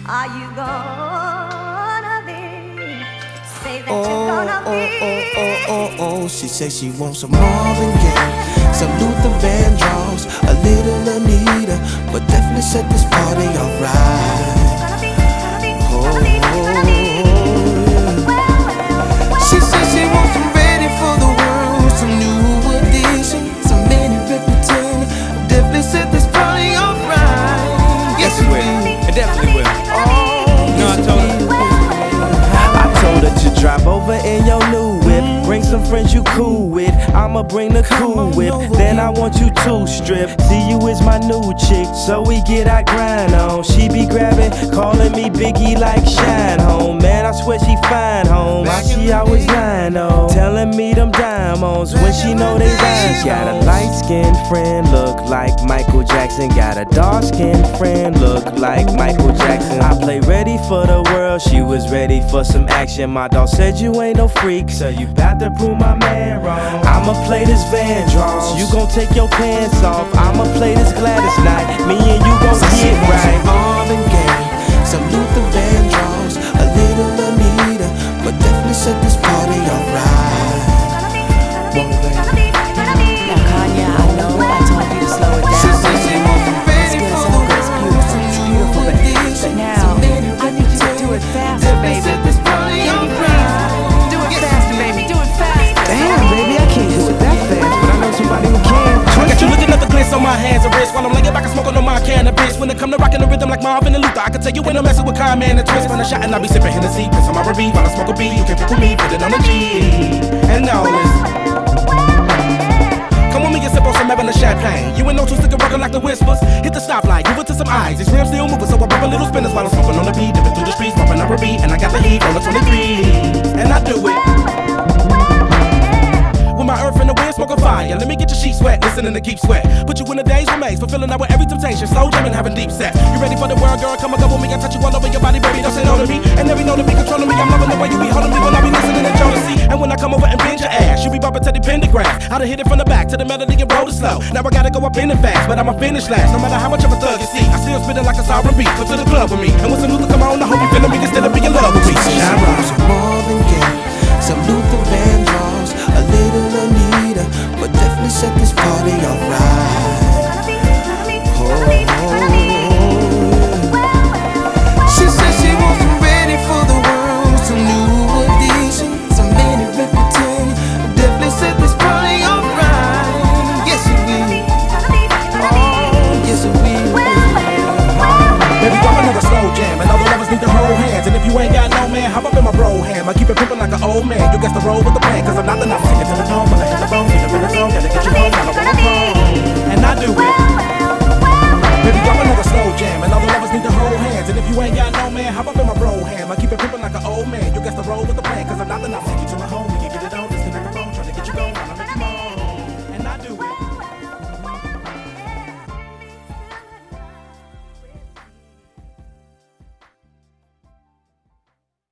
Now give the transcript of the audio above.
Are you gonna be? Say that you're gonna be. Oh, she says she wants some Marvin Gaye, some Luther Vandross, a little Anita, but definitely set this party alright. She says she wants some ready for the world, some new edition, some mini Riperton, definitely set this party alright. Yes, it will. It definitely will. I told her to drive over in your new whip. Bring some friends you cool with. I'ma bring the cool whip. Then I want you to strip. See you is my new chick, so we get our grind on. She be grabbing, calling me Biggie like Shine Home. Man, I swear she fine home. Why she always lying on? Telling me them diamonds when she know they rhyme. She got a light-skinned friend, look like Michael Jackson. Got a dark-skinned friend, look like Michael Jackson. I play ready for the world, she was ready for some action. My dog said you ain't no freak, so you bout to prove my man wrong. I'ma play this Vandross, you gon' take your pants off. I'ma play this Gladys Knight, me and you gon' get right. Marvin Gaye, some Luther Vandross, a little Anita, but definitely set this party alright. Now Kanye, I know I told you to slow it down. She said she wants some ready for the world, It's beautiful, but now I need you to do it faster, baby. set this party alright. Do it faster, baby. Do it faster. Damn, baby, I can't do it that fast, but I know somebody who can. I got you looking at the glitz on my hands and wrists while I'm laying back and smoking on my cannabis. When it come to rocking the rhythm like Marvin and Luther, I can tell you when I'm messing with Kanye and Twist. When I shot and I be sipping Hennessy, piss on my R&B while I smoke a B. You can pick with me, put it on the G. And now listen. Come with me and sip on some Evan champagne. You ain't no two sticker working like the whispers. Hit the stoplight, give it to some eyes. These rims still moving, so I pop a little spinners while I'm smoking on the beat. Dipping through the streets, bumping up a beat, and I got the heat on the 23. And I do it with my earth in the wind, smoking fire. Let me get your sheets wet, listening to Keep Sweat. Put you in a daze remains, fulfilling out with every temptation. Slow jamming, having deep set. You ready for the world, girl? Come and go with me. I touch you all over your body, baby. Don't say no to me. And every know to be controlling me. I'm loving the way you be holding me when I be listening to Jodeci. And when I come over and bend your ass, you be bumping to the pentagram. I done hit it from the back to the melody and roll it slow. Now I gotta go up in it fast, but I'ma finish last. No matter how much of a thug you see, I still spitting like a sovereign beat. Come to the club with me. And when some Luther come on, I hope you feeling me instead of being in love with me. Shine right. Some Marvin Gaye, some Luther Vandross, a little Anita, but definitely set this party alright. She says she wants some ready for the world, some new edition, some mini Riperton, definitely set this party alright. Yes it will. Oh, yes it will. Baby, drop another slow jam, and all the lovers need to hold hands. And if you ain't got no man, hop up in my bro ham. I keep it pimpin' like an old man. You guess the roll with the plan, cause I'm not the night. Sing it to the tone, when I hit the bone, get up in the zone, gotta get you home, I don't wanna home. And I do it. Baby, drop another slow jam, and all the lovers need to hold hands. And if you ain't got no man, hop up in my bro ham. I keep it pimpin' like an old man. You guess the roll with the plan, cause I'm not the night. Sing it to my home.